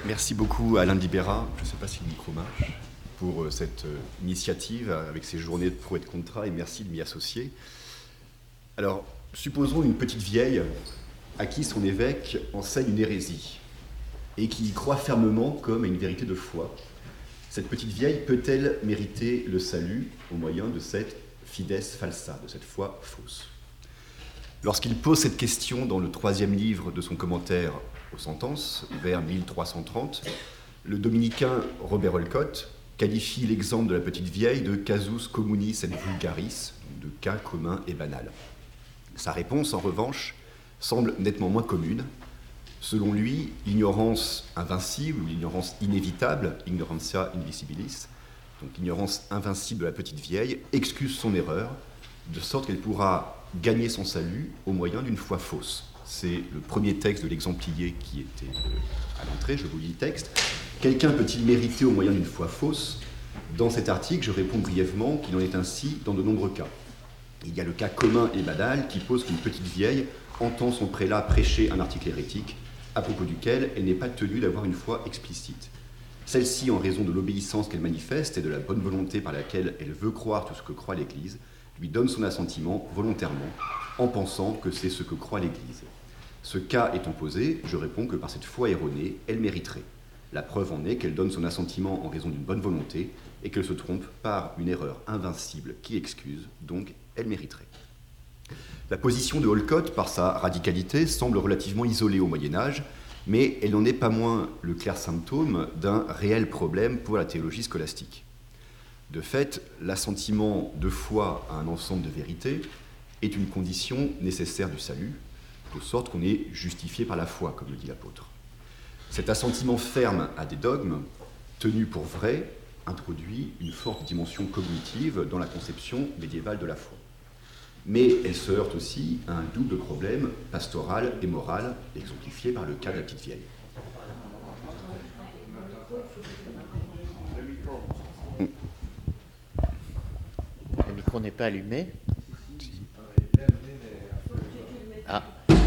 Merci beaucoup à Alain Libera, je ne sais pas si le micro marche, pour cette initiative avec ces journées de pro et de contra, et merci de m'y associer. Alors, supposons une petite vieille à qui son évêque enseigne une hérésie et qui y croit fermement comme à une vérité de foi. Cette petite vieille peut-elle mériter le salut au moyen de cette fides falsa, de cette foi fausse? Lorsqu'il pose cette question dans le 3e livre de son commentaire aux sentences, vers 1330, le dominicain Robert Olcott qualifie l'exemple de la petite vieille de casus communis et vulgaris, de cas commun et banal. Sa réponse, en revanche, semble nettement moins commune. Selon lui, l'ignorance invincible ou l'ignorance inévitable, ignorantia invisibilis, donc l'ignorance invincible de la petite vieille, excuse son erreur, de sorte qu'elle pourra gagner son salut au moyen d'une foi fausse. C'est le premier texte de l'exemplier qui était à l'entrée, je vous lis le texte. Quelqu'un peut-il mériter au moyen d'une foi fausse? Dans cet article, je réponds brièvement qu'il en est ainsi dans de nombreux cas. Il y a le cas commun et banal qui pose qu'une petite vieille entend son prélat prêcher un article hérétique, à propos duquel elle n'est pas tenue d'avoir une foi explicite. Celle-ci, en raison de l'obéissance qu'elle manifeste et de la bonne volonté par laquelle elle veut croire tout ce que croit l'Église, lui donne son assentiment volontairement, en pensant que c'est ce que croit l'Église. Ce cas étant posé, je réponds que par cette foi erronée, elle mériterait. La preuve en est qu'elle donne son assentiment en raison d'une bonne volonté et qu'elle se trompe par une erreur invincible qui excuse, donc elle mériterait. La position de Olcott, par sa radicalité, semble relativement isolée au Moyen-Âge, mais elle n'en est pas moins le clair symptôme d'un réel problème pour la théologie scolastique. De fait, l'assentiment de foi à un ensemble de vérités est une condition nécessaire du salut, de sorte qu'on est justifié par la foi, comme le dit l'apôtre. Cet assentiment ferme à des dogmes, tenus pour vrais, introduit une forte dimension cognitive dans la conception médiévale de la foi. Mais elle se heurte aussi à un double problème pastoral et moral, exemplifié par le cas de la petite vieille. Le micro n'est pas allumé. Ah.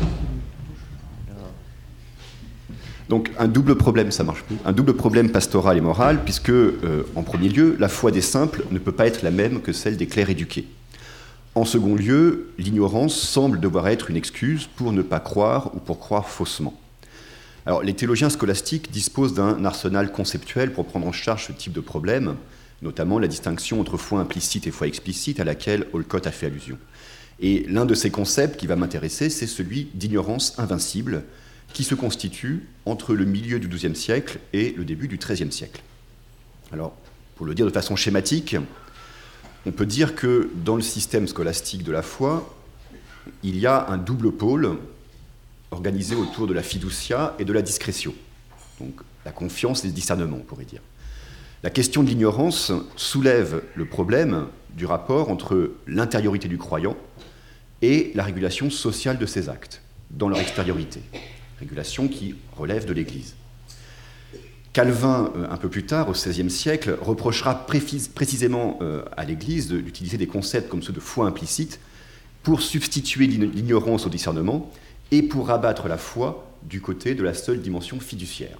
Donc un double problème, ça marche plus. Un double problème pastoral et moral, puisque, en premier lieu, la foi des simples ne peut pas être la même que celle des clercs éduqués. En second lieu, l'ignorance semble devoir être une excuse pour ne pas croire ou pour croire faussement. Alors, les théologiens scolastiques disposent d'un arsenal conceptuel pour prendre en charge ce type de problème, notamment la distinction entre foi implicite et foi explicite à laquelle Olcott a fait allusion. Et l'un de ces concepts qui va m'intéresser, c'est celui d'ignorance invincible, qui se constitue entre le milieu du XIIe siècle et le début du XIIIe siècle. Alors, pour le dire de façon schématique, on peut dire que dans le système scolastique de la foi, il y a un double pôle organisé autour de la fiducia et de la discrétion. Donc la confiance et le discernement, on pourrait dire. La question de l'ignorance soulève le problème du rapport entre l'intériorité du croyant et la régulation sociale de ses actes, dans leur extériorité. Régulation qui relève de l'Église. Calvin, un peu plus tard, au XVIe siècle, reprochera précisément à l'Église d'utiliser des concepts comme ceux de foi implicite pour substituer l'ignorance au discernement et pour rabattre la foi du côté de la seule dimension fiduciaire.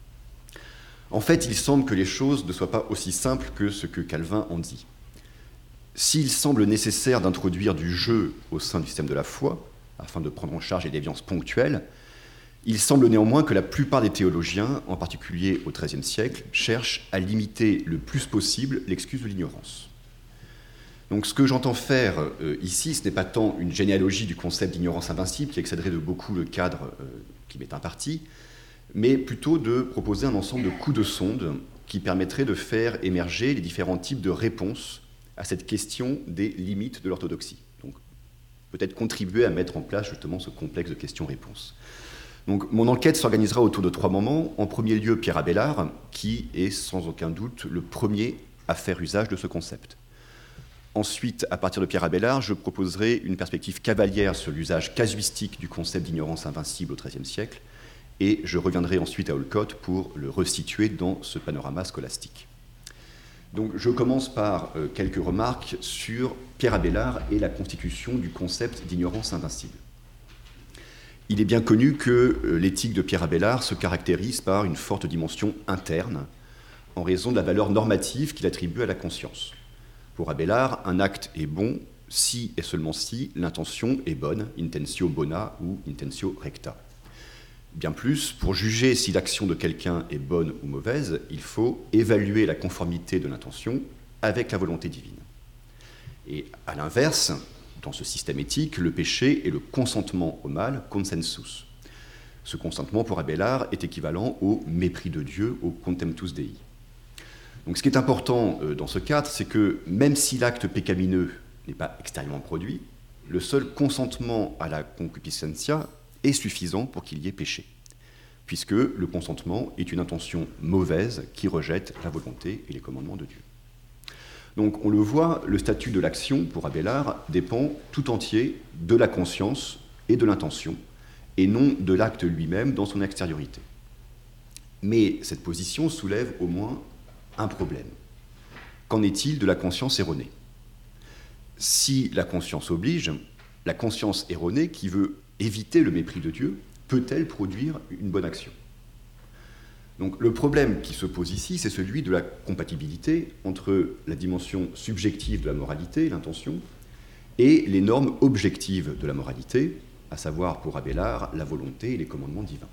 En fait, il semble que les choses ne soient pas aussi simples que ce que Calvin en dit. S'il semble nécessaire d'introduire du jeu au sein du système de la foi, afin de prendre en charge les déviances ponctuelles, il semble néanmoins que la plupart des théologiens, en particulier au XIIIe siècle, cherchent à limiter le plus possible l'excuse de l'ignorance. Donc ce que j'entends faire ici, ce n'est pas tant une généalogie du concept d'ignorance invincible qui excéderait de beaucoup le cadre qui m'est imparti, mais plutôt de proposer un ensemble de coups de sonde qui permettraient de faire émerger les différents types de réponses à cette question des limites de l'orthodoxie. Donc peut-être contribuer à mettre en place justement ce complexe de questions-réponses. Donc, mon enquête s'organisera autour de 3 moments. En premier lieu, Pierre Abélard, qui est sans aucun doute le premier à faire usage de ce concept. Ensuite, à partir de Pierre Abélard, je proposerai une perspective cavalière sur l'usage casuistique du concept d'ignorance invincible au XIIIe siècle, et je reviendrai ensuite à Olcott pour le resituer dans ce panorama scolastique. Donc, je commence par quelques remarques sur Pierre Abélard et la constitution du concept d'ignorance invincible. Il est bien connu que l'éthique de Pierre Abélard se caractérise par une forte dimension interne, en raison de la valeur normative qu'il attribue à la conscience. Pour Abélard, un acte est bon si et seulement si l'intention est bonne, intentio bona ou intentio recta. Bien plus, pour juger si l'action de quelqu'un est bonne ou mauvaise, il faut évaluer la conformité de l'intention avec la volonté divine. Et à l'inverse, dans ce système éthique, le péché est le consentement au mal, consensus. Ce consentement, pour Abélard, est équivalent au mépris de Dieu, au contemptus Dei. Donc ce qui est important dans ce cadre, c'est que même si l'acte pécamineux n'est pas extérieurement produit, le seul consentement à la concupiscentia est suffisant pour qu'il y ait péché, puisque le consentement est une intention mauvaise qui rejette la volonté et les commandements de Dieu. Donc on le voit, le statut de l'action, pour Abélard, dépend tout entier de la conscience et de l'intention, et non de l'acte lui-même dans son extériorité. Mais cette position soulève au moins un problème. Qu'en est-il de la conscience erronée ? Si la conscience oblige, la conscience erronée qui veut éviter le mépris de Dieu, peut-elle produire une bonne action ? Donc le problème qui se pose ici, c'est celui de la compatibilité entre la dimension subjective de la moralité, l'intention, et les normes objectives de la moralité, à savoir pour Abélard la volonté et les commandements divins.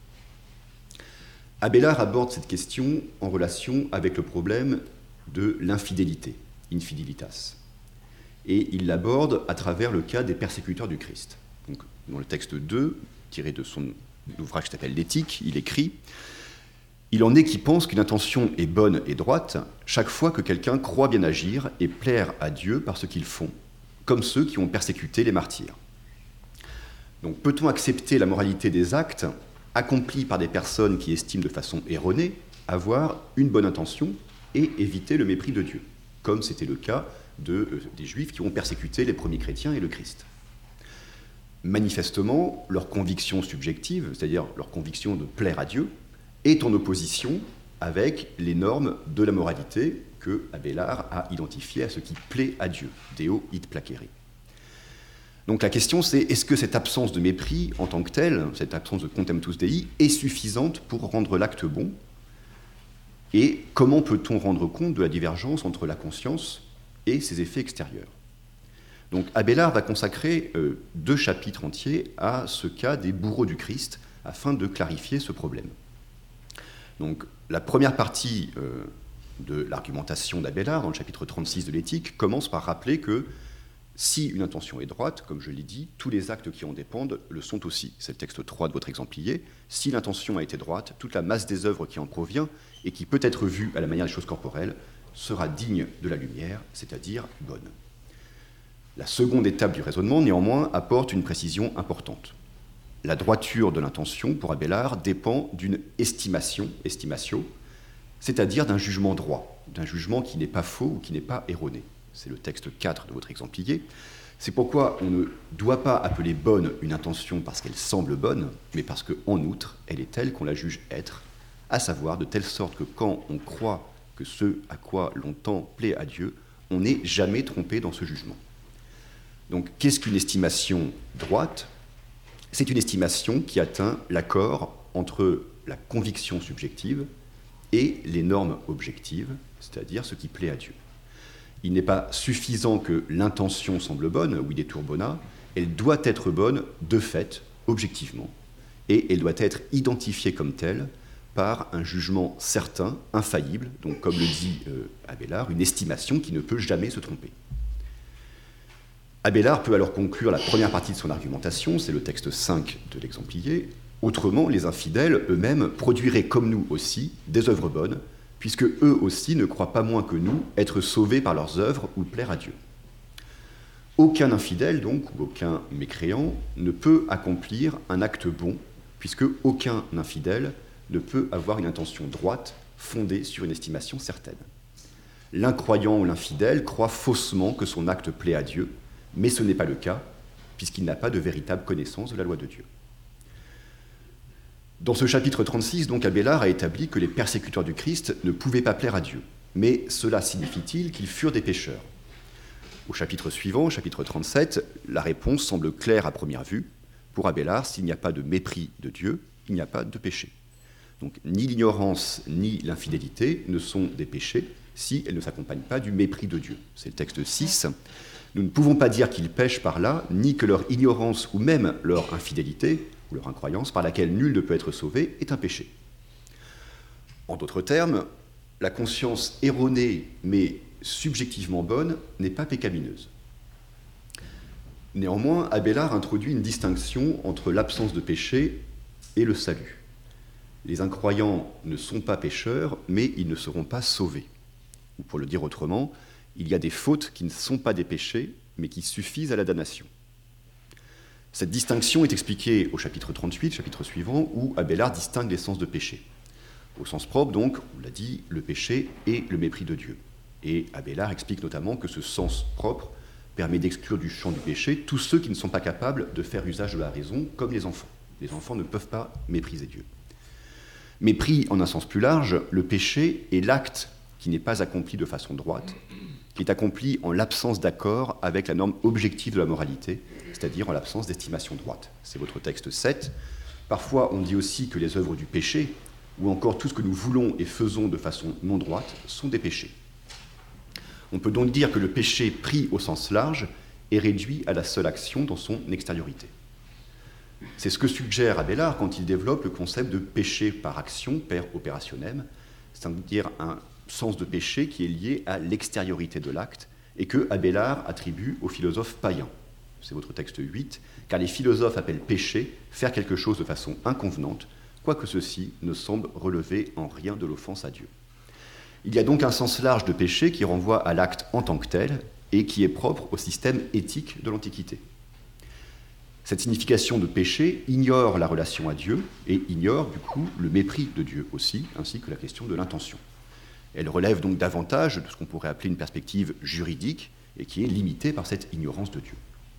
Abélard aborde cette question en relation avec le problème de l'infidélité, infidelitas. Et il l'aborde à travers le cas des persécuteurs du Christ. Donc, dans le texte 2, tiré de son ouvrage qui s'appelle L'Éthique, il écrit « Il en est qui pensent qu'une intention est bonne et droite chaque fois que quelqu'un croit bien agir et plaire à Dieu par ce qu'ils font, comme ceux qui ont persécuté les martyrs. » Donc peut-on accepter la moralité des actes accomplis par des personnes qui estiment de façon erronée avoir une bonne intention et éviter le mépris de Dieu, comme c'était le cas des Juifs qui ont persécuté les premiers chrétiens et le Christ. Manifestement, leur conviction subjective, c'est-à-dire leur conviction de plaire à Dieu, est en opposition avec les normes de la moralité que Abélard a identifiées à ce qui plaît à Dieu, Deo id placere. Donc la question c'est, est-ce que cette absence de mépris en tant que telle, cette absence de contemptus Dei, est suffisante pour rendre l'acte bon ? Et comment peut-on rendre compte de la divergence entre la conscience et ses effets extérieurs ? Donc Abélard va consacrer 2 chapitres entiers à ce cas des bourreaux du Christ, afin de clarifier ce problème. Donc la première partie de l'argumentation d'Abélard, dans le chapitre 36 de l'Éthique, commence par rappeler que si une intention est droite, comme je l'ai dit, tous les actes qui en dépendent le sont aussi. C'est le texte 3 de votre exemplier. Si l'intention a été droite, toute la masse des œuvres qui en provient et qui peut être vue à la manière des choses corporelles sera digne de la lumière, c'est-à-dire bonne. La seconde étape du raisonnement, néanmoins, apporte une précision importante. La droiture de l'intention, pour Abélard, dépend d'une estimation, estimatio, c'est-à-dire d'un jugement droit, d'un jugement qui n'est pas faux ou qui n'est pas erroné. C'est le texte 4 de votre exemplier. C'est pourquoi on ne doit pas appeler bonne une intention parce qu'elle semble bonne, mais parce qu'en outre, elle est telle qu'on la juge être, à savoir de telle sorte que quand on croit que ce à quoi l'on tend plaît à Dieu, on n'est jamais trompé dans ce jugement. Donc, qu'est-ce qu'une estimation droite ? C'est une estimation qui atteint l'accord entre la conviction subjective et les normes objectives, c'est-à-dire ce qui plaît à Dieu. Il n'est pas suffisant que l'intention semble bonne, videtur bona, elle doit être bonne de fait, objectivement, et elle doit être identifiée comme telle par un jugement certain, infaillible, donc comme le dit Abélard, une estimation qui ne peut jamais se tromper. Abélard peut alors conclure la première partie de son argumentation, c'est le texte 5 de l'exemplier. Autrement, les infidèles eux-mêmes produiraient comme nous aussi des œuvres bonnes, puisque eux aussi ne croient pas moins que nous être sauvés par leurs œuvres ou plaire à Dieu. Aucun infidèle, donc, ou aucun mécréant, ne peut accomplir un acte bon, puisque aucun infidèle ne peut avoir une intention droite fondée sur une estimation certaine. L'incroyant ou l'infidèle croit faussement que son acte plaît à Dieu, mais ce n'est pas le cas, puisqu'il n'a pas de véritable connaissance de la loi de Dieu. Dans ce chapitre 36, donc, Abélard a établi que les persécuteurs du Christ ne pouvaient pas plaire à Dieu. Mais cela signifie-t-il qu'ils furent des pécheurs ? Au chapitre suivant, chapitre 37, la réponse semble claire à première vue. Pour Abélard, s'il n'y a pas de mépris de Dieu, il n'y a pas de péché. Donc ni l'ignorance ni l'infidélité ne sont des péchés si elles ne s'accompagnent pas du mépris de Dieu. C'est le texte 6. Nous ne pouvons pas dire qu'ils pêchent par là, ni que leur ignorance ou même leur infidélité ou leur incroyance, par laquelle nul ne peut être sauvé, est un péché. En d'autres termes, la conscience erronée mais subjectivement bonne n'est pas pécamineuse. Néanmoins, Abélard introduit une distinction entre l'absence de péché et le salut. Les incroyants ne sont pas pécheurs, mais ils ne seront pas sauvés. Ou pour le dire autrement, il y a des fautes qui ne sont pas des péchés, mais qui suffisent à la damnation. Cette distinction est expliquée au chapitre 38, chapitre suivant, où Abélard distingue les sens de péché. Au sens propre, donc, on l'a dit, le péché et le mépris de Dieu. Et Abélard explique notamment que ce sens propre permet d'exclure du champ du péché tous ceux qui ne sont pas capables de faire usage de la raison, comme les enfants. Les enfants ne peuvent pas mépriser Dieu. Mais pris en un sens plus large, le péché est l'acte qui n'est pas accompli de façon droite, qui est accompli en l'absence d'accord avec la norme objective de la moralité, c'est-à-dire en l'absence d'estimation droite. C'est votre texte 7. Parfois, on dit aussi que les œuvres du péché, ou encore tout ce que nous voulons et faisons de façon non droite, sont des péchés. On peut donc dire que le péché pris au sens large est réduit à la seule action dans son extériorité. C'est ce que suggère Abélard quand il développe le concept de péché par action, per operationem, c'est-à-dire un sens de péché qui est lié à l'extériorité de l'acte et que Abélard attribue aux philosophes païens. C'est votre texte 8, car les philosophes appellent péché faire quelque chose de façon inconvenante, quoique ceci ne semble relever en rien de l'offense à Dieu. Il y a donc un sens large de péché qui renvoie à l'acte en tant que tel et qui est propre au système éthique de l'Antiquité. Cette signification de péché ignore la relation à Dieu et ignore du coup le mépris de Dieu aussi, ainsi que la question de l'intention. Elle relève donc davantage de ce qu'on pourrait appeler une perspective juridique et qui est limitée par cette ignorance de Dieu.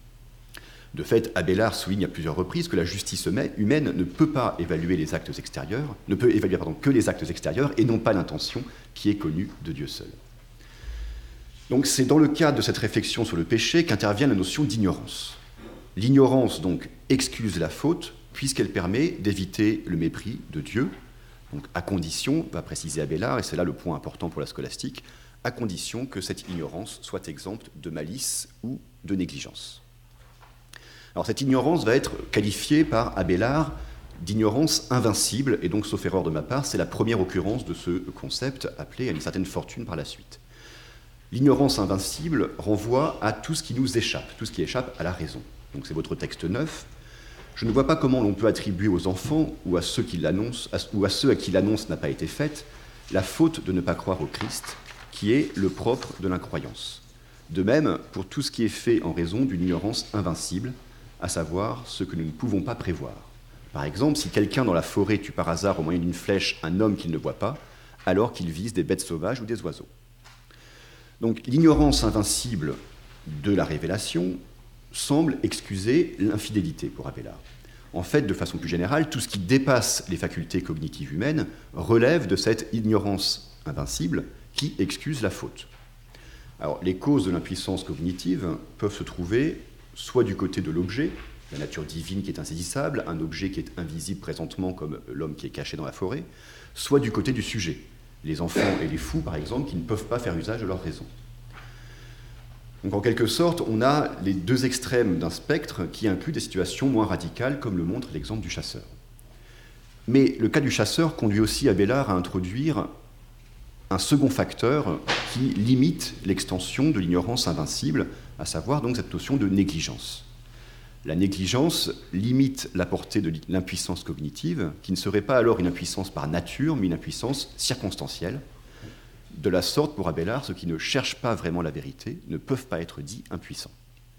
De fait, Abélard souligne à plusieurs reprises que la justice humaine ne peut pas évaluer les actes extérieurs, ne peut évaluer que les actes extérieurs et non pas l'intention qui est connue de Dieu seul. Donc c'est dans le cadre de cette réflexion sur le péché qu'intervient la notion d'ignorance. L'ignorance donc excuse la faute puisqu'elle permet d'éviter le mépris de Dieu, donc à condition, va préciser Abélard, et c'est là le point important pour la scolastique, à condition que cette ignorance soit exempte de malice ou de négligence. Alors cette ignorance va être qualifiée par Abélard d'ignorance invincible, et donc, sauf erreur de ma part, c'est la première occurrence de ce concept appelé à une certaine fortune par la suite. L'ignorance invincible renvoie à tout ce qui nous échappe, tout ce qui échappe à la raison. Donc c'est votre texte 9. Je ne vois pas comment l'on peut attribuer aux enfants ou à ceux à qui l'annonce n'a pas été faite la faute de ne pas croire au Christ, qui est le propre de l'incroyance. De même, pour tout ce qui est fait en raison d'une ignorance invincible, à savoir ce que nous ne pouvons pas prévoir. Par exemple, si quelqu'un dans la forêt tue par hasard au moyen d'une flèche un homme qu'il ne voit pas, alors qu'il vise des bêtes sauvages ou des oiseaux. Donc l'ignorance invincible de la révélation semble excuser l'infidélité pour Abélard. En fait, de façon plus générale, tout ce qui dépasse les facultés cognitives humaines relève de cette ignorance invincible qui excuse la faute. Alors, les causes de l'impuissance cognitive peuvent se trouver soit du côté de l'objet, la nature divine qui est insaisissable, un objet qui est invisible présentement comme l'homme qui est caché dans la forêt, soit du côté du sujet, les enfants et les fous par exemple qui ne peuvent pas faire usage de leur raison. Donc en quelque sorte, on a les deux extrêmes d'un spectre qui inclut des situations moins radicales comme le montre l'exemple du chasseur. Mais le cas du chasseur conduit aussi Abélard à introduire un second facteur qui limite l'extension de l'ignorance invincible, à savoir donc cette notion de négligence. La négligence limite la portée de l'impuissance cognitive, qui ne serait pas alors une impuissance par nature, mais une impuissance circonstancielle. De la sorte, pour Abélard, ceux qui ne cherchent pas vraiment la vérité ne peuvent pas être dits impuissants.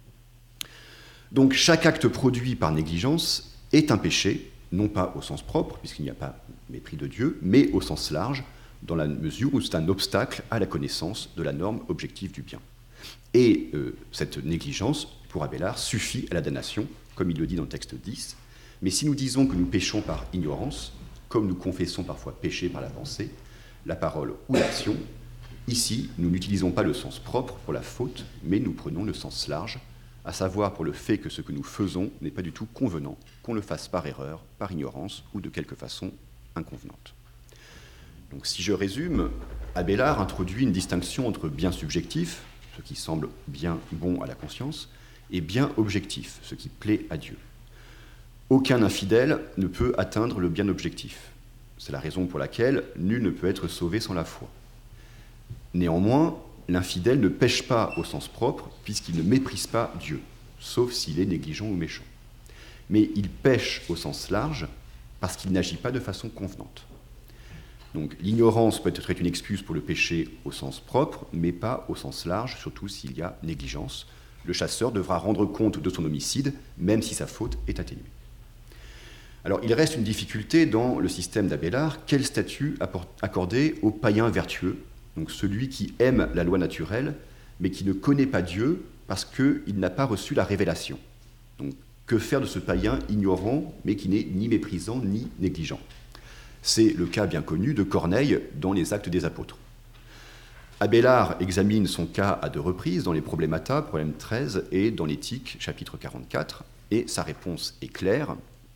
Donc chaque acte produit par négligence est un péché, non pas au sens propre, puisqu'il n'y a pas mépris de Dieu, mais au sens large, dans la mesure où c'est un obstacle à la connaissance de la norme objective du bien. Et cette négligence, pour Abélard, suffit à la damnation, comme il le dit dans le texte 10. Mais si nous disons que nous péchons par ignorance, comme nous confessons parfois pécher par la pensée, la parole ou l'action, ici, nous n'utilisons pas le sens propre pour la faute, mais nous prenons le sens large, à savoir pour le fait que ce que nous faisons n'est pas du tout convenant, qu'on le fasse par erreur, par ignorance ou de quelque façon inconvenante. Donc si je résume, Abélard introduit une distinction entre bien subjectif, ce qui semble bien bon à la conscience, et bien objectif, ce qui plaît à Dieu. Aucun infidèle ne peut atteindre le bien objectif. C'est la raison pour laquelle nul ne peut être sauvé sans la foi. Néanmoins, l'infidèle ne pêche pas au sens propre, puisqu'il ne méprise pas Dieu, sauf s'il est négligent ou méchant. Mais il pêche au sens large, parce qu'il n'agit pas de façon convenante. Donc l'ignorance peut être une excuse pour le péché au sens propre, mais pas au sens large, surtout s'il y a négligence. Le chasseur devra rendre compte de son homicide, même si sa faute est atténuée. Alors il reste une difficulté dans le système d'Abélard. Quel statut accorder au païen vertueux, donc celui qui aime la loi naturelle, mais qui ne connaît pas Dieu parce qu'il n'a pas reçu la révélation. Donc que faire de ce païen ignorant, mais qui n'est ni méprisant ni négligent? C'est le cas bien connu de Corneille dans les Actes des Apôtres. Abélard examine son cas à 2 reprises, dans les Problémata, problème 13, et dans l'Éthique, chapitre 44, et sa réponse est claire.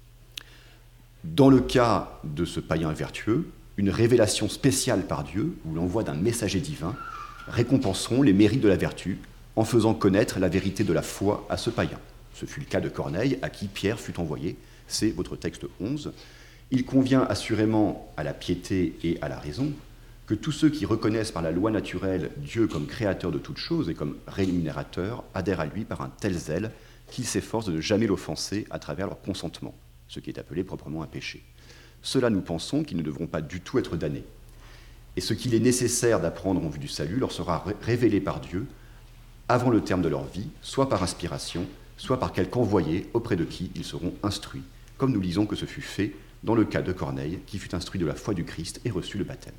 Dans le cas de ce païen vertueux, une révélation spéciale par Dieu, ou l'envoi d'un messager divin, récompenseront les mérites de la vertu, en faisant connaître la vérité de la foi à ce païen. Ce fut le cas de Corneille, à qui Pierre fut envoyé, c'est votre texte 11. Il convient assurément à la piété et à la raison que tous ceux qui reconnaissent par la loi naturelle Dieu comme créateur de toutes choses et comme rémunérateur adhèrent à lui par un tel zèle qu'ils s'efforcent de ne jamais l'offenser à travers leur consentement, ce qui est appelé proprement un péché. Ceux-là, nous pensons qu'ils ne devront pas du tout être damnés. Et ce qu'il est nécessaire d'apprendre en vue du salut leur sera révélé par Dieu avant le terme de leur vie, soit par inspiration, soit par quelque envoyé auprès de qui ils seront instruits, comme nous lisons que ce fut fait dans le cas de Corneille, qui fut instruit de la foi du Christ et reçut le baptême.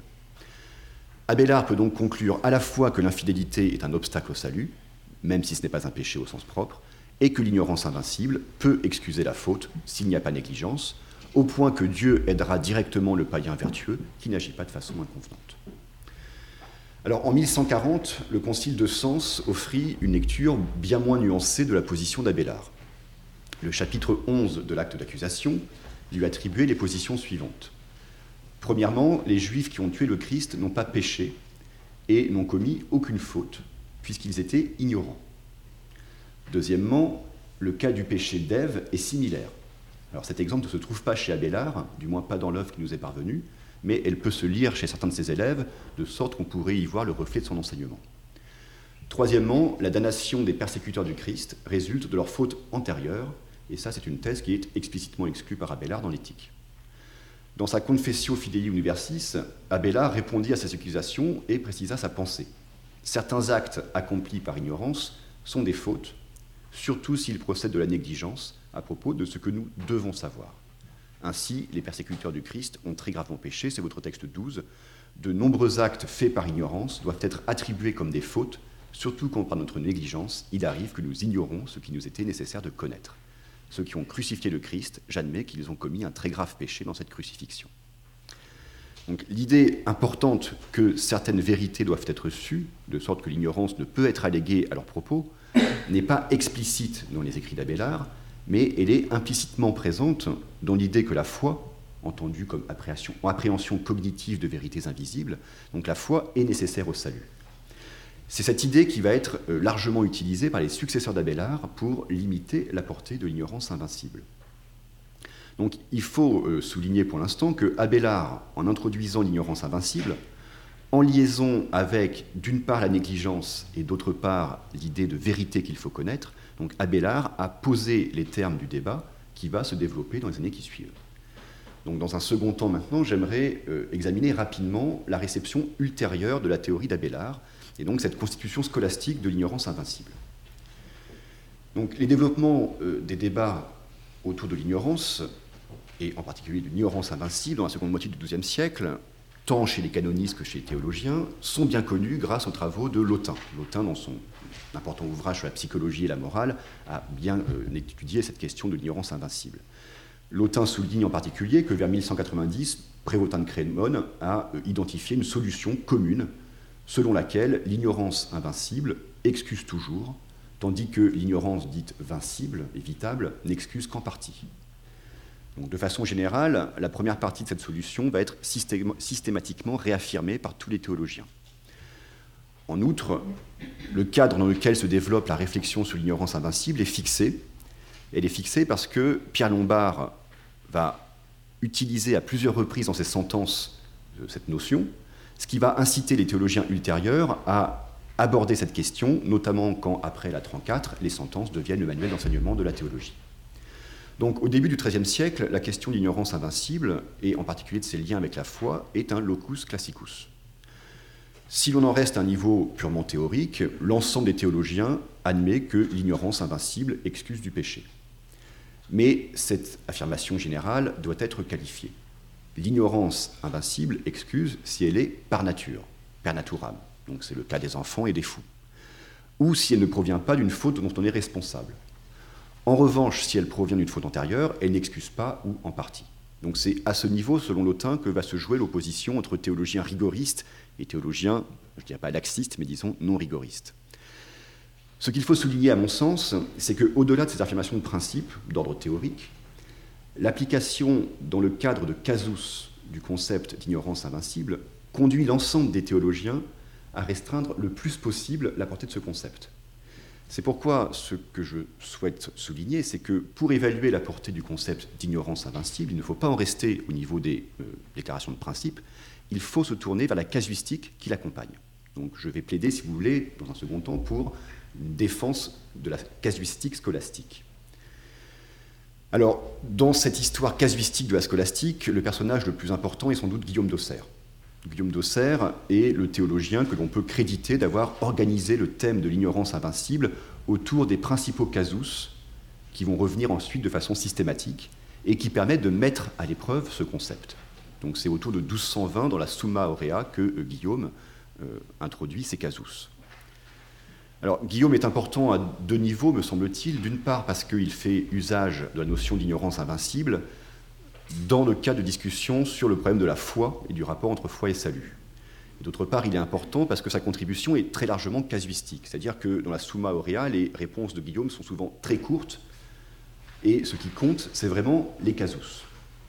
Abélard peut donc conclure à la fois que l'infidélité est un obstacle au salut, même si ce n'est pas un péché au sens propre, et que l'ignorance invincible peut excuser la faute s'il n'y a pas négligence, au point que Dieu aidera directement le païen vertueux qui n'agit pas de façon inconvenante. Alors en 1140, le concile de Sens offrit une lecture bien moins nuancée de la position d'Abélard. Le chapitre 11 de l'acte d'accusation lui attribuait les positions suivantes. Premièrement, les Juifs qui ont tué le Christ n'ont pas péché et n'ont commis aucune faute, puisqu'ils étaient ignorants. Deuxièmement, le cas du péché d'Ève est similaire. Alors cet exemple ne se trouve pas chez Abélard, du moins pas dans l'œuvre qui nous est parvenue, mais elle peut se lire chez certains de ses élèves, de sorte qu'on pourrait y voir le reflet de son enseignement. Troisièmement, la damnation des persécuteurs du Christ résulte de leur faute antérieure, et ça c'est une thèse qui est explicitement exclue par Abélard dans l'Éthique. Dans sa Confessio Fidei Universis, Abélard répondit à ces accusations et précisa sa pensée. Certains actes accomplis par ignorance sont des fautes, surtout s'ils procèdent de la négligence à propos de ce que nous devons savoir. Ainsi, les persécuteurs du Christ ont très gravement péché, c'est votre texte 12. De nombreux actes faits par ignorance doivent être attribués comme des fautes, surtout quand par notre négligence, il arrive que nous ignorons ce qui nous était nécessaire de connaître. Ceux qui ont crucifié le Christ, j'admets qu'ils ont commis un très grave péché dans cette crucifixion. Donc, l'idée importante que certaines vérités doivent être sues, de sorte que l'ignorance ne peut être alléguée à leurs propos, n'est pas explicite dans les écrits d'Abélard, mais elle est implicitement présente dans l'idée que la foi, entendue comme appréhension cognitive de vérités invisibles, donc la foi est nécessaire au salut. C'est cette idée qui va être largement utilisée par les successeurs d'Abélard pour limiter la portée de l'ignorance invincible. Donc il faut souligner pour l'instant que Abélard, en introduisant l'ignorance invincible, en liaison avec d'une part la négligence et d'autre part l'idée de vérité qu'il faut connaître, donc Abélard a posé les termes du débat qui va se développer dans les années qui suivent. Donc dans un second temps maintenant, j'aimerais examiner rapidement la réception ultérieure de la théorie d'Abélard, et donc cette constitution scolastique de l'ignorance invincible. Donc les développements des débats autour de l'ignorance, et en particulier de l'ignorance invincible dans la seconde moitié du XIIe siècle, tant chez les canonistes que chez les théologiens, sont bien connus grâce aux travaux de Lautin. Lautin, dans son important ouvrage sur la psychologie et la morale, a bien étudié cette question de l'ignorance invincible. Lautin souligne en particulier que vers 1190, Prévotin de Crémone a identifié une solution commune selon laquelle l'ignorance invincible excuse toujours, tandis que l'ignorance dite vincible, évitable, n'excuse qu'en partie. Donc, de façon générale, la première partie de cette solution va être systématiquement réaffirmée par tous les théologiens. En outre, le cadre dans lequel se développe la réflexion sur l'ignorance invincible est fixé. Elle est fixée parce que Pierre Lombard va utiliser à plusieurs reprises dans ses sentences cette notion, ce qui va inciter les théologiens ultérieurs à aborder cette question, notamment quand, après la 34, les sentences deviennent le manuel d'enseignement de la théologie. Donc, au début du XIIIe siècle, la question de l'ignorance invincible, et en particulier de ses liens avec la foi, est un locus classicus. Si l'on en reste à un niveau purement théorique, l'ensemble des théologiens admet que l'ignorance invincible excuse du péché. Mais cette affirmation générale doit être qualifiée. L'ignorance invincible excuse si elle est par nature, per naturam, donc c'est le cas des enfants et des fous, ou si elle ne provient pas d'une faute dont on est responsable. En revanche, si elle provient d'une faute antérieure, elle n'excuse pas ou en partie. Donc c'est à ce niveau, selon Lautin, que va se jouer l'opposition entre théologiens rigoristes et théologiens, je ne dirais pas laxistes, mais disons non rigoristes. Ce qu'il faut souligner, à mon sens, c'est qu'au-delà de ces affirmations de principe, d'ordre théorique, l'application dans le cadre de casus du concept d'ignorance invincible conduit l'ensemble des théologiens à restreindre le plus possible la portée de ce concept. C'est pourquoi ce que je souhaite souligner, c'est que pour évaluer la portée du concept d'ignorance invincible, il ne faut pas en rester au niveau des déclarations de principe, il faut se tourner vers la casuistique qui l'accompagne. Donc je vais plaider, si vous voulez, dans un second temps, pour une défense de la casuistique scolastique. Alors, dans cette histoire casuistique de la scolastique, le personnage le plus important est sans doute Guillaume d'Auxerre. Guillaume d'Auxerre est le théologien que l'on peut créditer d'avoir organisé le thème de l'ignorance invincible autour des principaux casus qui vont revenir ensuite de façon systématique et qui permettent de mettre à l'épreuve ce concept. Donc c'est autour de 1220 dans la Summa Aurea que Guillaume introduit ces casus. Alors Guillaume est important à deux niveaux, me semble-t-il. D'une part parce qu'il fait usage de la notion d'ignorance invincible dans le cas de discussion sur le problème de la foi et du rapport entre foi et salut. Et d'autre part, il est important parce que sa contribution est très largement casuistique, c'est-à-dire que dans la Summa Aurea, les réponses de Guillaume sont souvent très courtes, et ce qui compte, c'est vraiment les casus.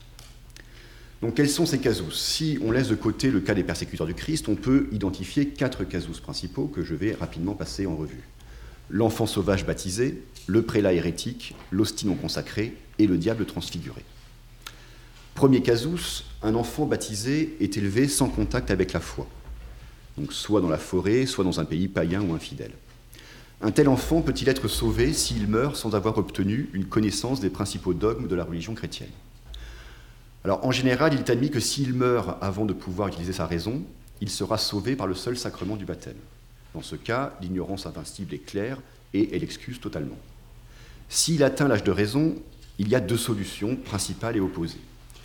Donc quels sont ces casus ? Si on laisse de côté le cas des persécuteurs du Christ, on peut identifier 4 casus principaux que je vais rapidement passer en revue. L'enfant sauvage baptisé, le prélat hérétique, l'hostie non consacrée et le diable transfiguré. Premier casus, un enfant baptisé est élevé sans contact avec la foi, donc soit dans la forêt, soit dans un pays païen ou infidèle. Un tel enfant peut-il être sauvé s'il meurt sans avoir obtenu une connaissance des principaux dogmes de la religion chrétienne ? Alors, en général, il est admis que s'il meurt avant de pouvoir utiliser sa raison, il sera sauvé par le seul sacrement du baptême. Dans ce cas, l'ignorance invincible est claire et elle excuse totalement. S'il atteint l'âge de raison, il y a 2 solutions principales et opposées.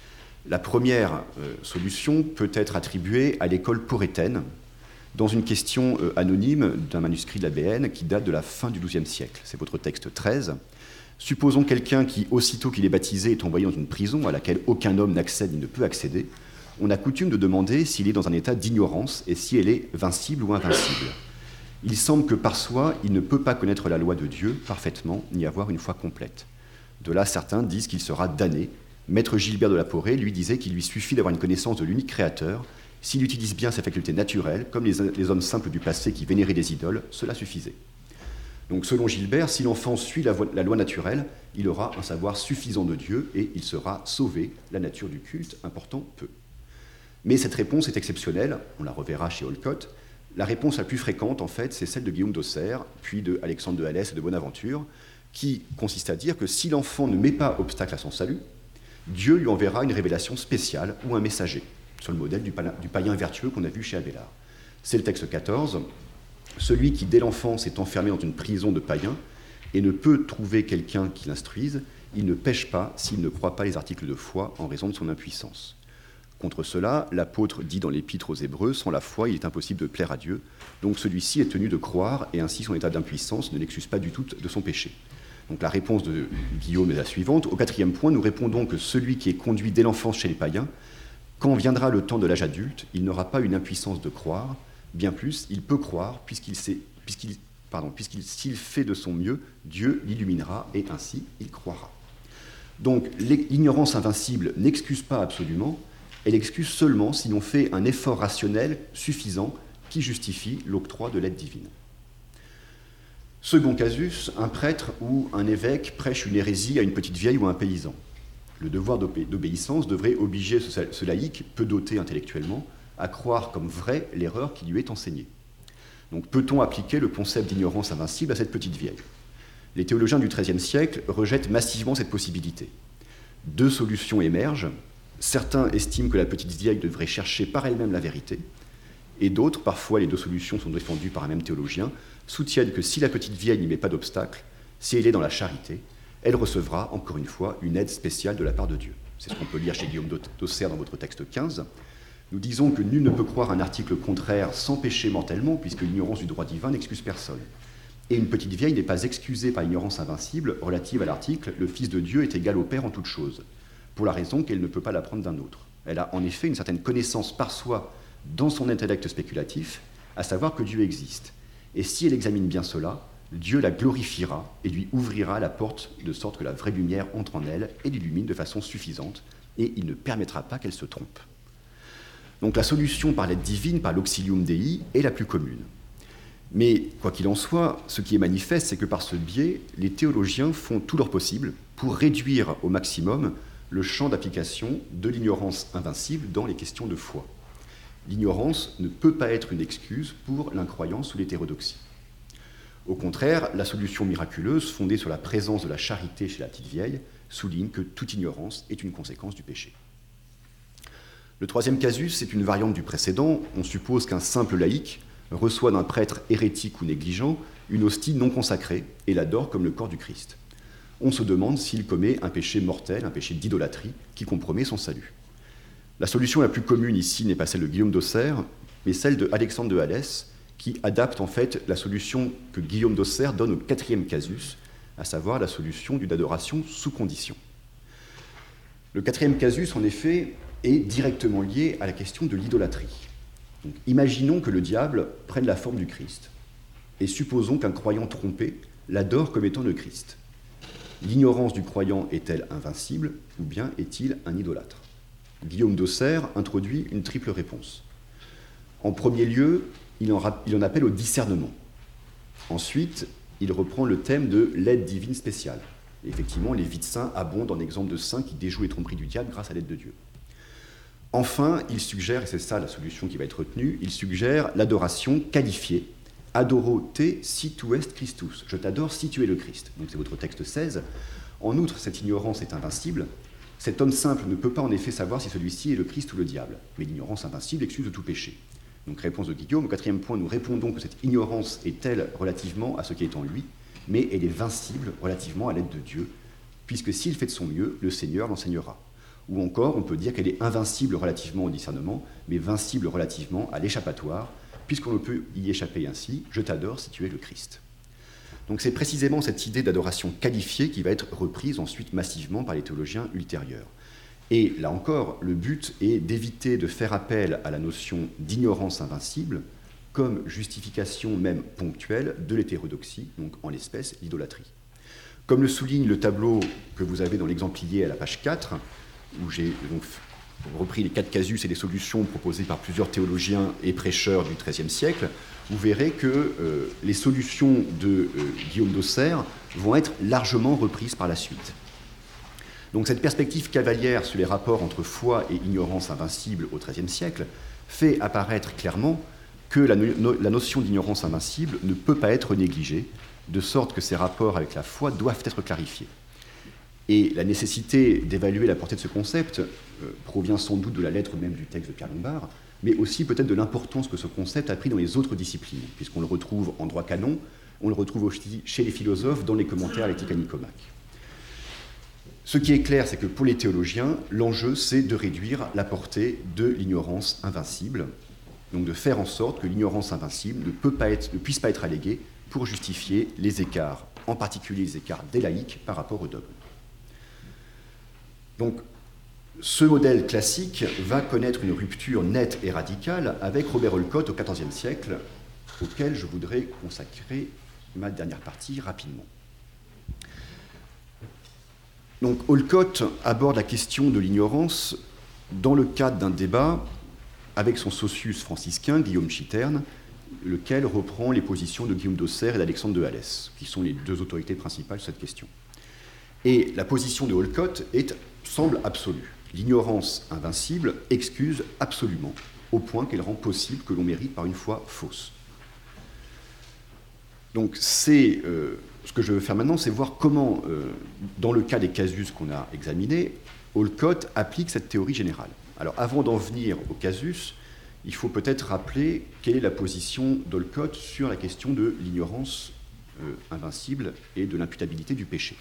La première solution peut être attribuée à l'école porétaine, dans une question anonyme d'un manuscrit de la BN qui date de la fin du XIIe siècle. C'est votre texte 13. Supposons quelqu'un qui, aussitôt qu'il est baptisé, est envoyé dans une prison à laquelle aucun homme n'accède ni ne peut accéder. On a coutume de demander s'il est dans un état d'ignorance et si elle est vincible ou invincible. Il semble que par soi, il ne peut pas connaître la loi de Dieu parfaitement, ni avoir une foi complète. De là, certains disent qu'il sera damné. Maître Gilbert de la Porée lui disait qu'il lui suffit d'avoir une connaissance de l'unique créateur. S'il utilise bien ses facultés naturelles, comme les hommes simples du passé qui vénéraient des idoles, cela suffisait. Donc selon Gilbert, si l'enfant suit la loi naturelle, il aura un savoir suffisant de Dieu et il sera sauvé. La nature du culte, important peu. Mais cette réponse est exceptionnelle, on la reverra chez Olcott. La réponse la plus fréquente, en fait, c'est celle de Guillaume d'Auxerre, puis de Alexandre de Alès et de Bonaventure, qui consiste à dire que si l'enfant ne met pas obstacle à son salut, Dieu lui enverra une révélation spéciale ou un messager, sur le modèle du païen vertueux qu'on a vu chez Abélard. C'est le texte 14. Celui qui, dès l'enfance, est enfermé dans une prison de païens et ne peut trouver quelqu'un qui l'instruise, il ne pêche pas s'il ne croit pas les articles de foi en raison de son impuissance. Contre cela, l'apôtre dit dans l'Épître aux Hébreux, sans la foi, il est impossible de plaire à Dieu. Donc celui-ci est tenu de croire et ainsi son état d'impuissance ne l'excuse pas du tout de son péché. Donc la réponse de Guillaume est la suivante. Au 4e point, nous répondons que celui qui est conduit dès l'enfance chez les païens, quand viendra le temps de l'âge adulte, il n'aura pas une impuissance de croire, bien plus, il peut croire puisqu'il s'il fait de son mieux, Dieu l'illuminera et ainsi il croira. Donc l'ignorance invincible n'excuse pas absolument, elle excuse seulement si l'on fait un effort rationnel suffisant qui justifie l'octroi de l'aide divine. Second casus, un prêtre ou un évêque prêche une hérésie à une petite vieille ou à un paysan. Le devoir d'obéissance devrait obliger ce laïc, peu doté intellectuellement, à croire comme vraie l'erreur qui lui est enseignée. Donc peut-on appliquer le concept d'ignorance invincible à cette petite vieille ? Les théologiens du XIIIe siècle rejettent massivement cette possibilité. Deux solutions émergent. Certains estiment que la petite vieille devrait chercher par elle-même la vérité, et d'autres, parfois les deux solutions sont défendues par un même théologien, soutiennent que si la petite vieille n'y met pas d'obstacle, si elle est dans la charité, elle recevra, encore une fois, une aide spéciale de la part de Dieu. C'est ce qu'on peut lire chez Guillaume d'Auxerre dans votre texte 15. Nous disons que nul ne peut croire un article contraire sans pécher mortellement, puisque l'ignorance du droit divin n'excuse personne. Et une petite vieille n'est pas excusée par l'ignorance invincible relative à l'article « Le Fils de Dieu est égal au Père en toutes choses », pour la raison qu'elle ne peut pas l'apprendre d'un autre. Elle a en effet une certaine connaissance par soi dans son intellect spéculatif, à savoir que Dieu existe. Et si elle examine bien cela, Dieu la glorifiera et lui ouvrira la porte de sorte que la vraie lumière entre en elle et l'illumine de façon suffisante, et il ne permettra pas qu'elle se trompe. Donc la solution par l'aide divine, par l'auxilium Dei, est la plus commune. Mais quoi qu'il en soit, ce qui est manifeste, c'est que par ce biais, les théologiens font tout leur possible pour réduire au maximum le champ d'application de l'ignorance invincible dans les questions de foi. L'ignorance ne peut pas être une excuse pour l'incroyance ou l'hétérodoxie. Au contraire, la solution miraculeuse, fondée sur la présence de la charité chez la petite vieille, souligne que toute ignorance est une conséquence du péché. Le troisième casus, c'est une variante du précédent. On suppose qu'un simple laïc reçoit d'un prêtre hérétique ou négligent une hostie non consacrée et l'adore comme le corps du Christ. On se demande s'il commet un péché mortel, un péché d'idolâtrie qui compromet son salut. La solution la plus commune ici n'est pas celle de Guillaume d'Auxerre, mais celle de Alexandre de Alès, qui adapte en fait la solution que Guillaume d'Auxerre donne au quatrième casus, à savoir la solution d'une adoration sous condition. Le quatrième casus, en effet, est directement lié à la question de l'idolâtrie. Donc, imaginons que le diable prenne la forme du Christ, et supposons qu'un croyant trompé l'adore comme étant le Christ. L'ignorance du croyant est-elle invincible, ou bien est-il un idolâtre ? Guillaume d'Auxerre introduit une triple réponse. En premier lieu, il en appelle au discernement. Ensuite, il reprend le thème de l'aide divine spéciale. Et effectivement, les vies de saints abondent en exemples de saints qui déjouent les tromperies du diable grâce à l'aide de Dieu. Enfin, il suggère, et c'est ça la solution qui va être retenue, il suggère l'adoration qualifiée. Adoro te si tu est Christus. Je t'adore si tu es le Christ. Donc c'est votre texte 16. En outre, cette ignorance est invincible. Cet homme simple ne peut pas en effet savoir si celui-ci est le Christ ou le diable. Mais l'ignorance invincible excuse de tout péché. Donc réponse de Guillaume. Au quatrième point, nous répondons que cette ignorance est telle relativement à ce qui est en lui, mais elle est vincible relativement à l'aide de Dieu, puisque s'il fait de son mieux, le Seigneur l'enseignera. Ou encore, on peut dire qu'elle est invincible relativement au discernement, mais vincible relativement à l'échappatoire, puisqu'on ne peut y échapper ainsi, je t'adore si tu es le Christ. Donc c'est précisément cette idée d'adoration qualifiée qui va être reprise ensuite massivement par les théologiens ultérieurs. Et là encore, le but est d'éviter de faire appel à la notion d'ignorance invincible comme justification même ponctuelle de l'hétérodoxie, donc en l'espèce l'idolâtrie. Comme le souligne le tableau que vous avez dans l'exemplier à la page 4, où j'ai donc repris les 4 casus et les solutions proposées par plusieurs théologiens et prêcheurs du XIIIe siècle, vous verrez que les solutions de Guillaume d'Auxerre vont être largement reprises par la suite. Donc cette perspective cavalière sur les rapports entre foi et ignorance invincible au XIIIe siècle fait apparaître clairement que la notion d'ignorance invincible ne peut pas être négligée, de sorte que ces rapports avec la foi doivent être clarifiés. Et la nécessité d'évaluer la portée de ce concept provient sans doute de la lettre même du texte de Pierre Lombard, mais aussi peut-être de l'importance que ce concept a pris dans les autres disciplines, puisqu'on le retrouve en droit canon, on le retrouve aussi chez les philosophes dans les commentaires à l'éthique à Nicomaque. Ce qui est clair, c'est que pour les théologiens, l'enjeu, c'est de réduire la portée de l'ignorance invincible, donc de faire en sorte que l'ignorance invincible ne puisse pas être alléguée pour justifier les écarts, en particulier les écarts des laïcs par rapport au dogme. Donc, ce modèle classique va connaître une rupture nette et radicale avec Robert Olcott au XIVe siècle, auquel je voudrais consacrer ma dernière partie rapidement. Donc Olcott aborde la question de l'ignorance dans le cadre d'un débat avec son socius franciscain, Guillaume Chitterne, lequel reprend les positions de Guillaume d'Auxerre et d'Alexandre de Halès, qui sont les deux autorités principales sur cette question. Et la position de Olcott semble absolue. L'ignorance invincible excuse absolument, au point qu'elle rend possible que l'on mérite par une foi fausse. Donc ce que je veux faire maintenant, c'est voir comment, dans le cas des casus qu'on a examinés, Olcott applique cette théorie générale. Alors avant d'en venir au casus, il faut peut-être rappeler quelle est la position d'Olcott sur la question de l'ignorance invincible et de l'imputabilité du péché.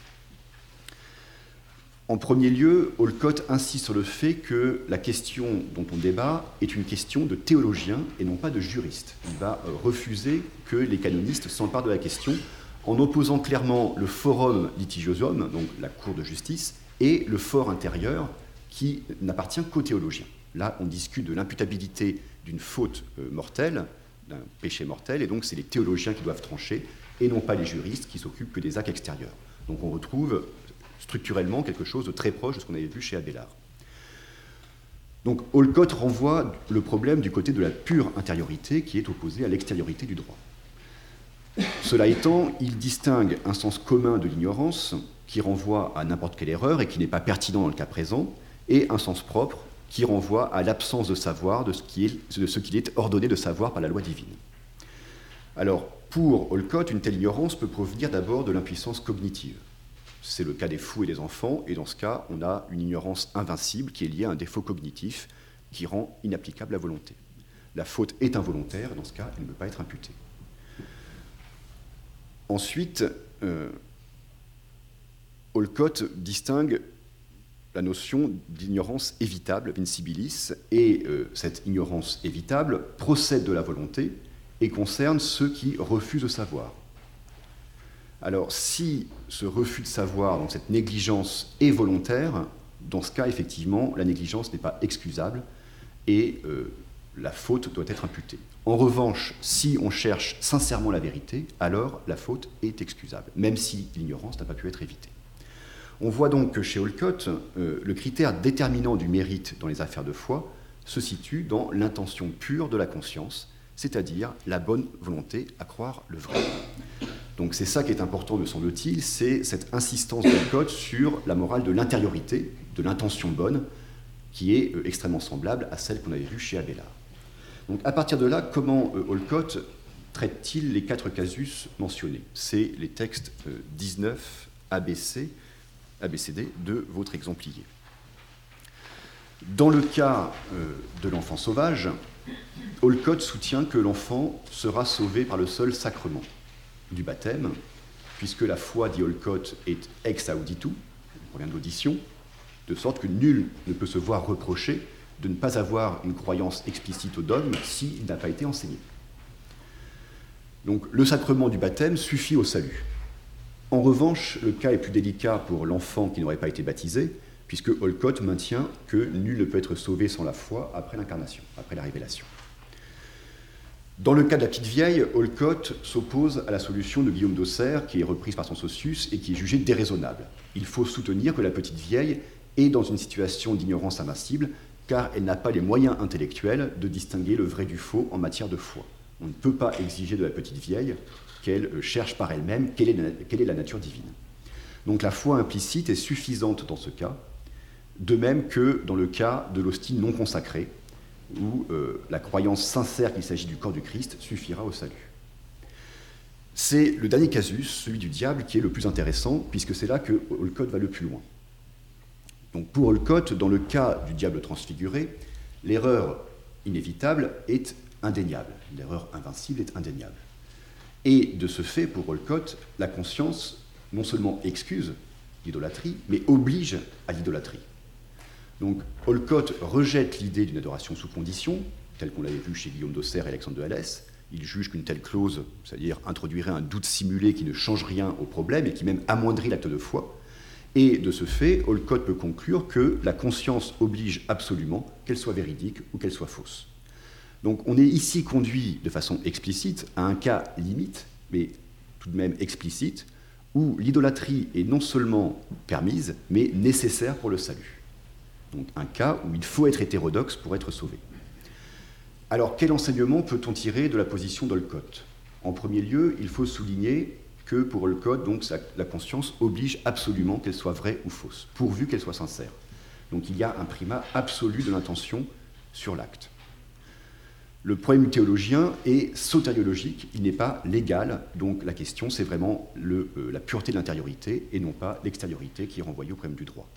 En premier lieu, Olcott insiste sur le fait que la question dont on débat est une question de théologien et non pas de juriste. Il va refuser que les canonistes s'emparent de la question en opposant clairement le forum litigiosum, donc la cour de justice, et le for intérieur qui n'appartient qu'aux théologiens. Là, on discute de l'imputabilité d'une faute mortelle, d'un péché mortel, et donc c'est les théologiens qui doivent trancher, et non pas les juristes qui s'occupent que des actes extérieurs. Donc on retrouve structurellement quelque chose de très proche de ce qu'on avait vu chez Abélard. Donc Olcott renvoie le problème du côté de la pure intériorité qui est opposée à l'extériorité du droit. Cela étant, il distingue un sens commun de l'ignorance qui renvoie à n'importe quelle erreur et qui n'est pas pertinent dans le cas présent, et un sens propre qui renvoie à l'absence de savoir de ce qu'il est ordonné de savoir par la loi divine. Alors, pour Olcott, une telle ignorance peut provenir d'abord de l'impuissance cognitive. C'est le cas des fous et des enfants, et dans ce cas, on a une ignorance invincible qui est liée à un défaut cognitif qui rend inapplicable la volonté. La faute est involontaire, et dans ce cas, elle ne peut pas être imputée. Ensuite, Olcott distingue la notion d'ignorance évitable, vincibilis, et cette ignorance évitable procède de la volonté et concerne ceux qui refusent de savoir. Alors, si ce refus de savoir, donc cette négligence est volontaire, dans ce cas, effectivement, la négligence n'est pas excusable et la faute doit être imputée. En revanche, si on cherche sincèrement la vérité, alors la faute est excusable, même si l'ignorance n'a pas pu être évitée. On voit donc que chez Olcott, le critère déterminant du mérite dans les affaires de foi se situe dans l'intention pure de la conscience, c'est-à-dire la bonne volonté à croire le vrai. Donc c'est ça qui est important, me semble-t-il, c'est cette insistance d'Olcott sur la morale de l'intériorité, de l'intention bonne, qui est extrêmement semblable à celle qu'on avait vue chez Abélard. Donc à partir de là, comment Olcott traite-t-il les 4 casus mentionnés? C'est les textes 19 ABCD de votre exemplier. Dans le cas de l'enfant sauvage, Olcott soutient que l'enfant sera sauvé par le seul sacrement du baptême, puisque la foi, dit Olcott, est ex auditu, on provient de l'audition, de sorte que nul ne peut se voir reprocher de ne pas avoir une croyance explicite au dogme s'il n'a pas été enseigné. Donc le sacrement du baptême suffit au salut. En revanche, le cas est plus délicat pour l'enfant qui n'aurait pas été baptisé, puisque Olcott maintient que nul ne peut être sauvé sans la foi après l'incarnation, après la révélation. Dans le cas de la petite vieille, Olcott s'oppose à la solution de Guillaume d'Auxerre, qui est reprise par son socius et qui est jugée déraisonnable. Il faut soutenir que la petite vieille est dans une situation d'ignorance invincible, car elle n'a pas les moyens intellectuels de distinguer le vrai du faux en matière de foi. On ne peut pas exiger de la petite vieille qu'elle cherche par elle-même quelle est la nature divine. Donc la foi implicite est suffisante dans ce cas, de même que dans le cas de l'hostie non consacrée, où la croyance sincère qu'il s'agit du corps du Christ suffira au salut. C'est le dernier casus, celui du diable, qui est le plus intéressant, puisque c'est là que Olcott va le plus loin. Donc pour Olcott, dans le cas du diable transfiguré, l'erreur inévitable est indéniable, l'erreur invincible est indéniable. Et de ce fait, pour Olcott, la conscience non seulement excuse l'idolâtrie, mais oblige à l'idolâtrie. Donc Olcott rejette l'idée d'une adoration sous condition, telle qu'on l'avait vu chez Guillaume d'Auxerre et Alexandre de Halès. Il juge qu'une telle clause, c'est-à-dire introduirait un doute simulé qui ne change rien au problème et qui même amoindrit l'acte de foi. Et de ce fait, Olcott peut conclure que la conscience oblige absolument, qu'elle soit véridique ou qu'elle soit fausse. Donc on est ici conduit de façon explicite à un cas limite, mais tout de même explicite, où l'idolâtrie est non seulement permise, mais nécessaire pour le salut. Donc un cas où il faut être hétérodoxe pour être sauvé. Alors quel enseignement peut-on tirer de la position d'Olcott? En premier lieu, il faut souligner que pour Olcott, donc, la conscience oblige absolument qu'elle soit vraie ou fausse, pourvu qu'elle soit sincère. Donc il y a un primat absolu de l'intention sur l'acte. Le problème du théologien est sotériologique, il n'est pas légal, donc la question c'est vraiment la pureté de l'intériorité et non pas l'extériorité qui est renvoyée au problème du droit.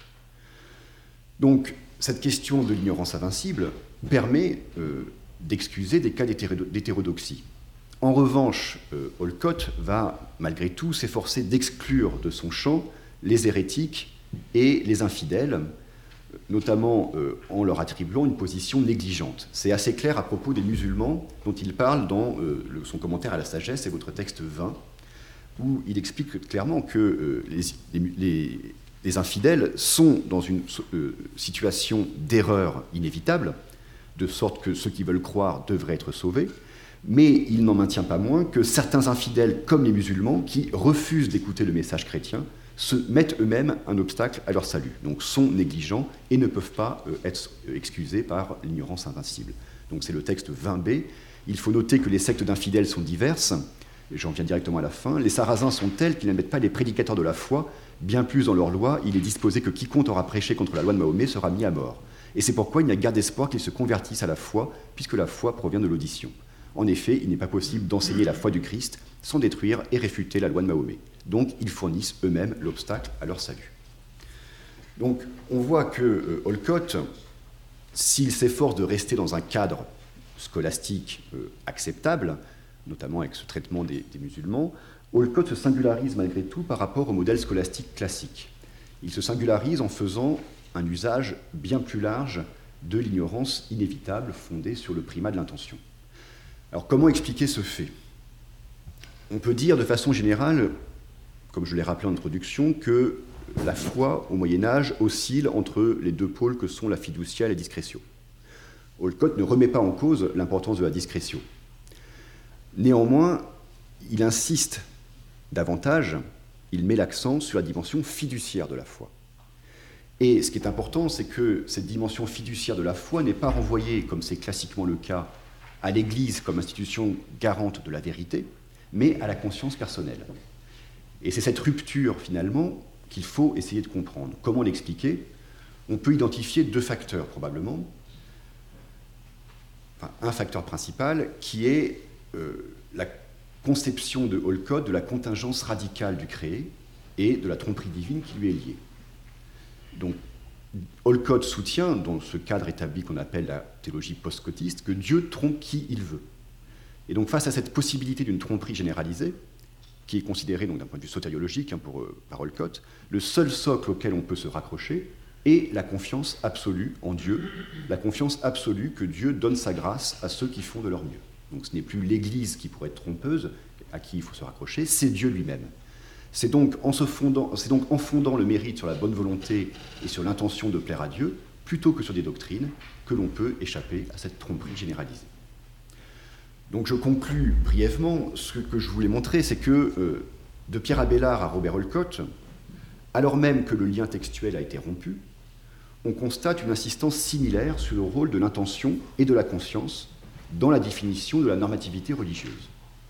Donc cette question de l'ignorance invincible permet d'excuser des cas d'hétérodoxie. En revanche, Olcott va malgré tout s'efforcer d'exclure de son champ les hérétiques et les infidèles, notamment en leur attribuant une position négligente. C'est assez clair à propos des musulmans dont il parle dans son commentaire à la sagesse et votre texte 20, où il explique clairement que les infidèles sont dans une situation d'erreur inévitable, de sorte que ceux qui veulent croire devraient être sauvés, mais il n'en maintient pas moins que certains infidèles, comme les musulmans, qui refusent d'écouter le message chrétien, se mettent eux-mêmes un obstacle à leur salut, donc sont négligents et ne peuvent pas être excusés par l'ignorance invincible. Donc c'est le texte 20b. Il faut noter que les sectes d'infidèles sont diverses, et j'en viens directement à la fin. Les Sarrasins sont tels qu'ils n'admettent pas les prédicateurs de la foi, bien plus dans leur loi, il est disposé que quiconque aura prêché contre la loi de Mahomet sera mis à mort. Et c'est pourquoi il n'y a guère d'espoir qu'ils se convertissent à la foi, puisque la foi provient de l'audition. En effet, il n'est pas possible d'enseigner la foi du Christ sans détruire et réfuter la loi de Mahomet. Donc, ils fournissent eux-mêmes l'obstacle à leur salut. Donc, on voit que Olcott, s'il s'efforce de rester dans un cadre scolastique acceptable, notamment avec ce traitement des musulmans, Olcott se singularise malgré tout par rapport au modèle scolastique classique. Il se singularise en faisant un usage bien plus large de l'ignorance inévitable fondée sur le primat de l'intention. Alors comment expliquer ce fait? On peut dire de façon générale, comme je l'ai rappelé en introduction, que la foi au Moyen-Âge oscille entre les deux pôles que sont la fiducia et la discrétion. Olcott ne remet pas en cause l'importance de la discrétion. Néanmoins, il insiste davantage, il met l'accent sur la dimension fiduciaire de la foi. Et ce qui est important, c'est que cette dimension fiduciaire de la foi n'est pas renvoyée, comme c'est classiquement le cas, à l'Église comme institution garante de la vérité, mais à la conscience personnelle. Et c'est cette rupture, finalement, qu'il faut essayer de comprendre. Comment l'expliquer? On peut identifier deux facteurs, probablement. Enfin, un facteur principal, qui est la conception de Olcott de la contingence radicale du créé et de la tromperie divine qui lui est liée. Donc, Olcott soutient, dans ce cadre établi qu'on appelle la théologie post-scottiste, que Dieu trompe qui il veut. Et donc, face à cette possibilité d'une tromperie généralisée, qui est considérée donc, d'un point de vue sotériologique par Olcott, le seul socle auquel on peut se raccrocher est la confiance absolue en Dieu, la confiance absolue que Dieu donne sa grâce à ceux qui font de leur mieux. Donc ce n'est plus l'Église qui pourrait être trompeuse, à qui il faut se raccrocher, c'est Dieu lui-même. C'est donc en fondant le mérite sur la bonne volonté et sur l'intention de plaire à Dieu, plutôt que sur des doctrines, que l'on peut échapper à cette tromperie généralisée. Donc je conclus brièvement. Ce que je voulais montrer, c'est que de Pierre Abélard à Robert Olcott, alors même que le lien textuel a été rompu, on constate une insistance similaire sur le rôle de l'intention et de la conscience dans la définition de la normativité religieuse.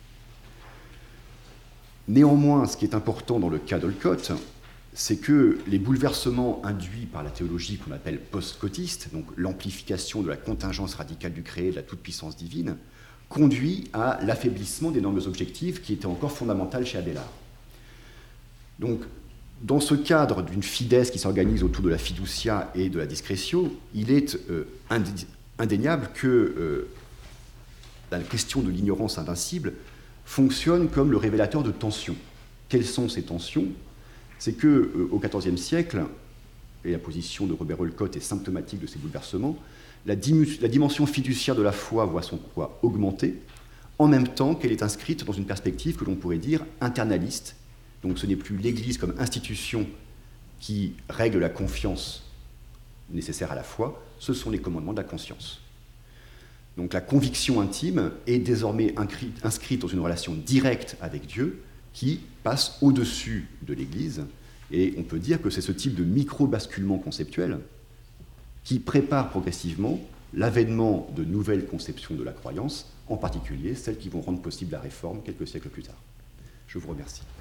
Néanmoins, ce qui est important dans le cas d'Olcott, c'est que les bouleversements induits par la théologie qu'on appelle post-scottiste, donc l'amplification de la contingence radicale du créé, de la toute-puissance divine, conduit à l'affaiblissement des normes objectives qui étaient encore fondamentales chez Abélard. Donc, dans ce cadre d'une fides qui s'organise autour de la fiducia et de la discrétion, il est indéniable que la question de l'ignorance invincible fonctionne comme le révélateur de tensions. Quelles sont ces tensions? C'est qu'au XIVe siècle, et la position de Robert Olcott est symptomatique de ces bouleversements, la dimension fiduciaire de la foi voit son poids augmenter, en même temps qu'elle est inscrite dans une perspective que l'on pourrait dire internaliste. Donc ce n'est plus l'Église comme institution qui règle la confiance nécessaire à la foi, ce sont les commandements de la conscience. Donc la conviction intime est désormais inscrite dans une relation directe avec Dieu, qui passe au-dessus de l'Église. Et on peut dire que c'est ce type de micro-basculement conceptuel qui prépare progressivement l'avènement de nouvelles conceptions de la croyance, en particulier celles qui vont rendre possible la réforme quelques siècles plus tard. Je vous remercie.